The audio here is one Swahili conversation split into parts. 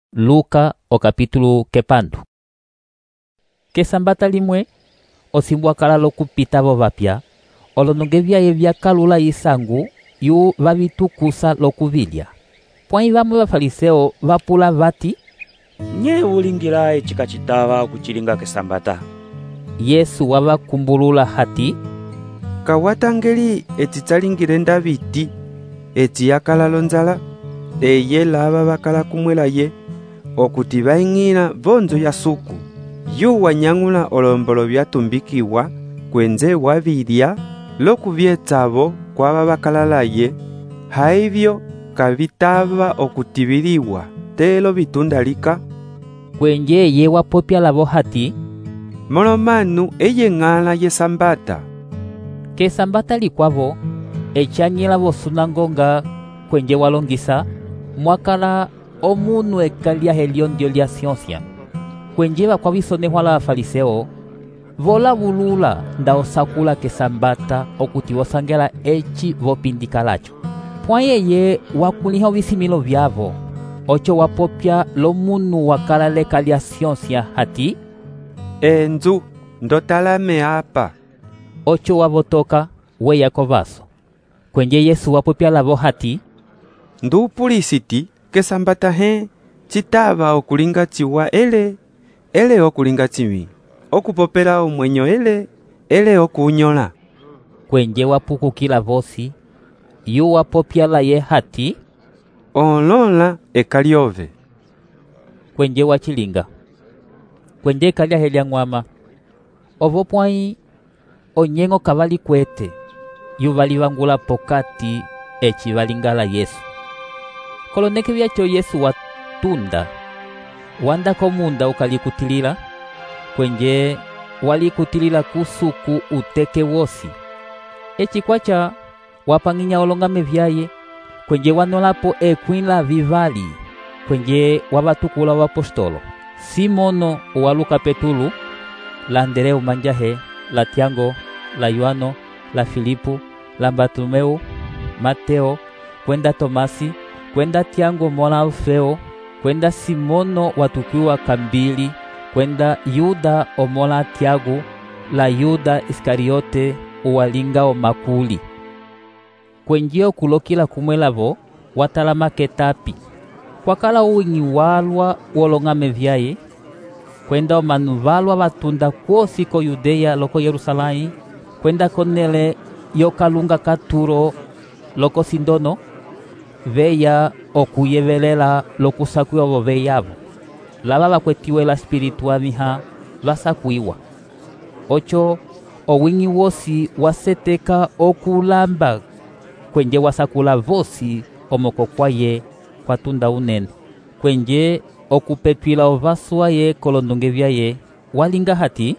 Luka o capítulo kepandu. Kesambata limwe osimbwakala lokupita vo vapya olononge vyaye vyakalula isangu yu vavitukusa lokuvilya. Pwai vamwe vafariseo vapula vati, nye ulingila ecika citava kucilinga kesambata. Yesu wavakumbulula hati, kawatangeli ecicalingile Davidi eci yakala lonzala eye lava vakala kumwela ye okuti vaing'ila vonzo ya suku yu wanyang'ula olombolo vyatumbikiwa kwenze wavilya lokuvyetsavo kwava vakalala ye haivyo kavitava okutiviliwa telo vitundalika. kwenje ye wapopya lavo hati, molomanu eye ng'ala ye sambata. kesambata likwavo ecanyela vosunangonga kwenje walongisa mwakala omunu ekalya heliondio lya sionsya. Kwenje vakwavisonehwa la vafariseo volavulula nda osakula kesambata okuti vosangela eci vopindikalacho. Pwayeye wakuliha ovisimilo vyavo ocho wapopya lomunu wakala leka lya sionsya hati, Enzu ndotalame apa. ocho wavotoka weyako vaso. Kwenje Yesu wapopya lavo hati, Ndupulisiti kesambata he citava okulinga ciwa ele okulinga ciwi okupopela omwenyo ele okunyola. kwenje wapukukila vosi yu wapopya la ye hati, Olola ekaliove. kwenje wachilinga. Kwenje kalya helya ng'wama ovo pwai onyengo kavali kwete yu valivangula pokati eci valingala Yesu. Koloneke vyacho Yesu watunda wanda komunda ukalikutilila kwenje walikutilila kusuku uteke wosi. Eci kwacha wapang'inya olongame vyaye kwenje wanolapo ekwila vivali kwenje wavatukula wapostolo Simono wa Luka Petulu, la Andereu manjahe, la Tiago, la Yohano, la Filipu, la Bartolomeu, Mateo, kwenda Tomasi, kwenda Tiago mwana Alfeo, kwenda Simono watukiwa kambili, kwenda Yuda omola Tiago, la Yuda Iskariote uwalinga o makuli. Kwenjio kulokila kumwelavo watalama ketapi. Kwakala uwingi walwa wolongame vyaye kwenda omanu valwa vatunda kwosi ko Yudeya loko Yerusalai kwenda konele yokalunga katuro loko Sindono veya okuyevelela lokusakuiwa vo veyavo lava vakwetiwela espirituamiha vasakuiwa. Ocho owingi wosi waseteka okulamba kwenje wasakula vosi omoko kwaye kwatunda unene. Kwenje okupetwila ovaswa ye kolondonge vyaye walinga hati,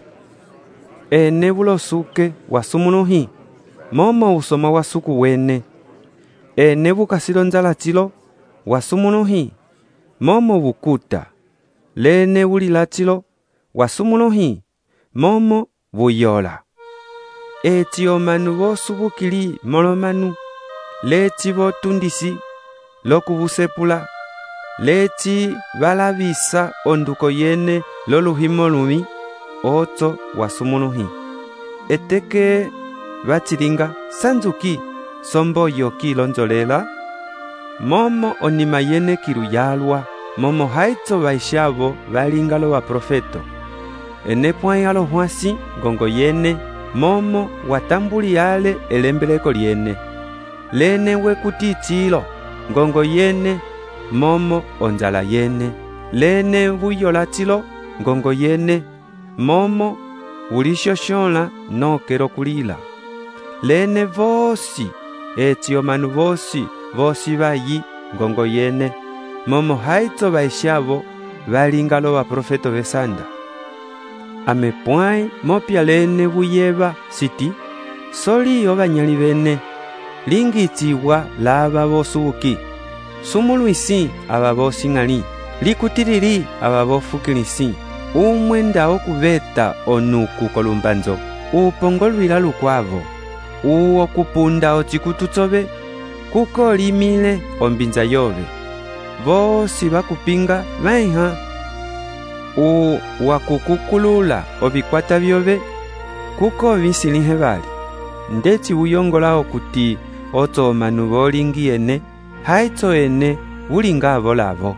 Ene vulosuke wasumunuhi momo usoma wasuku wene. Ene vukasilonzala cilo wasumunuhi momo vukuta. Lene vulila cilo wasumunuhi momo vuyola. Eci omanu vosubukili molomanu leci votundisi lokuvusepula leci valavisa onduko yene loluhimo lumi otso wasumunuhi. Eteke vachilinga sanzuki sombo yoki lonzolela momo onima yene kilu yalwa momo haitso vaishavo valingalo va profeto. Ene pwai alo huasi gongo yene momo watambuli yale elembeleko liene. Lene wekuti chilo ngongo yene momo onzala yene. Lene vuyola chilo ngongo yene momo vulishoshola nokero kulila. Lene vosi eci omanu vosi vayi ngongo yene momo haitso vaishavo valingalo va profeto vesanda. Ame pwai mopya lene vuyeva siti soli ovanyali vene lingitiwa lava vosubuki sumuluisi ava vosing'ali likutilili ava vofukilisi umwenda okuveta onuku kolumbanzo upongolwila lukwavo uwo kupunda ocikututsove kuko limile ombinza yove vosi vakupinga vaiha. Wakukukulula obikwata byobe kuko bisilihe bali. Ndeti uyongolao kuti oto manu bolingi ene haito ene ulinga abolabo.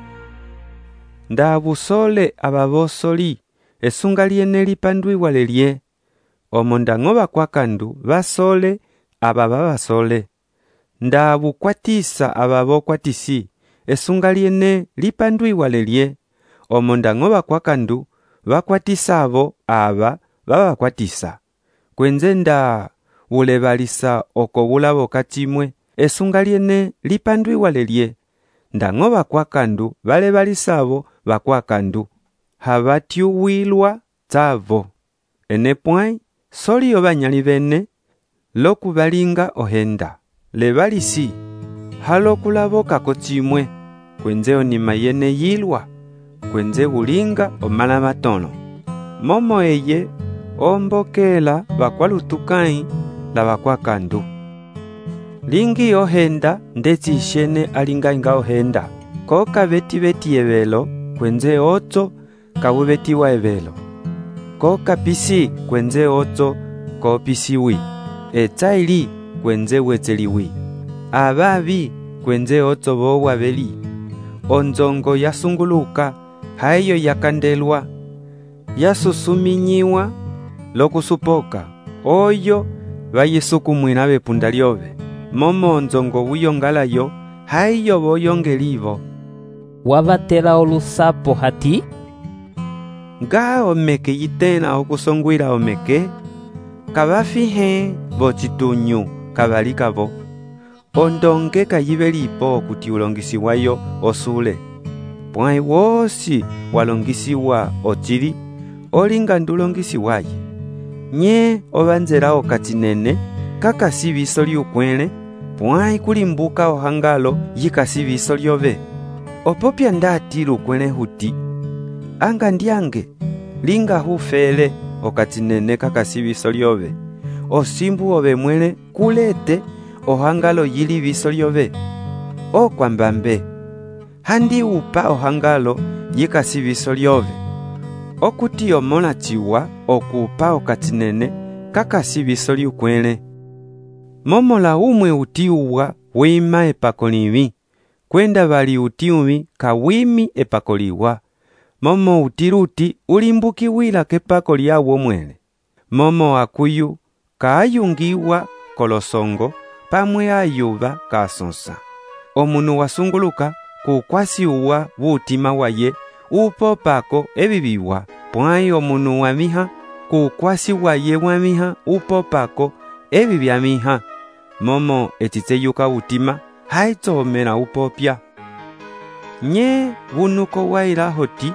Ndabusole ababosoli esunga liene lipandwiwa lelye. Omondango bakwakandu basole ababa basole. Ndabukwatisa ababokwatisi esunga liene lipandwiwa lelye. Omondango bakwakandu bakwatisa abo aba babakwatisa. Kwenze nda ulebalisa okobulabo katimwe esunga liene lipandwiwa lelye. Ndango bakwakandu balebalisa abo bakwakandu. Habatiuwilwa tavo. Ene point soli obanyali bene lokubalinga ohenda. Lebalisi halokulabo kakotimwe kwenze onima yene yilwa. Kwenze ulinga omala matono. Momo eye ombokela bakwalutukai la bakwakandu. Lingi ohenda ndeti ishene alinga inga ohenda. Koka beti ebelo kwenze oto kabubeti wa ebelo. Koka pisi kwenze oto ko pisiwi. Etaili kwenze weteliwi. Ababi kwenze oto bo wabeli. Onzongo yasunguluka hayo yakandelwa. Yasusuminyiwa lokusupoka. Oyo bayisukumwina bepunda lyobe. Momo onzongo wiyongalayo hayo boyongelivo. Wabatela olusapo hati? Nga omeke yitena okusongwira omeke. Kabafihe bochitunyu kabalikabo. Ondonge kayibelipo kuti ulongisiwayo osule. Pwai wosi walongisiwa ochili olinga ndulongisiwaye. Nye obanzela okatinene kakasibiso liukwele. Pwai kulimbuka ohangalo yikasibiso lyobe. Opopya ndati lukwele huti. Anga ndiange linga hufele okatinene kakasibiso lyobe. Osimbu obe mwele kulete ohangalo yili biso lyobe. Okwambambe handi upa ohangalo yikasibiso lyobe. Okuti omona chiwa okupa okatinene kakasibiso liukwele. Momola umwe utiuwa wima epakoliwi. Kwenda bali utiumi kawimi epakoliwa. Momo utiruti ulimbuki wila kepakoli yawo mwele. Momo akuyu kaayungiwa kolosongo pamwe ayuba kasonsa. Omunu wasunguluka kukwasi uwa butima waye upopako ebibiwa. Pwai omunu wamiha kukwasi waye wamiha upopako ebibyamiha. Momo etiteyuka utima haitsomera upopya. Nye bunuko waila hoti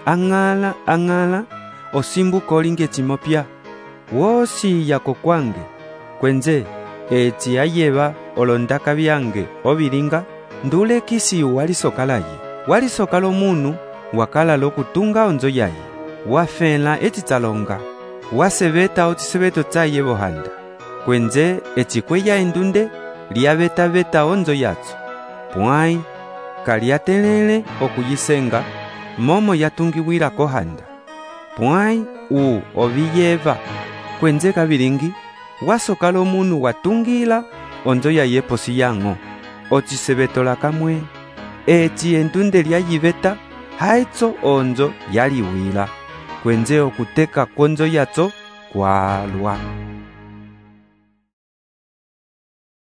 angala osimbuko olinge chimopya. Wosi yako kwange kwenze eti ayeba olondaka byange obilinga ndule kisi walisokalaye. Walisokala omunu wakala lokutunga onzo yaye. Wafela etitalonga. Wasebeta otisebeto tsaye bohanda. Kwenze etikweya endunde liabeta onzo yatso. Pwai kaliatelele okuyisenga momo yatungiwira kohanda. Pwai obiyeva kwenze kabilingi wasokala omunu watungila onzo yaye posi yango. Otisebetola kamwe eti endunde lyayibeta haitso onzo yaliwila. Kwenze okuteka konzo yatso kwalwa.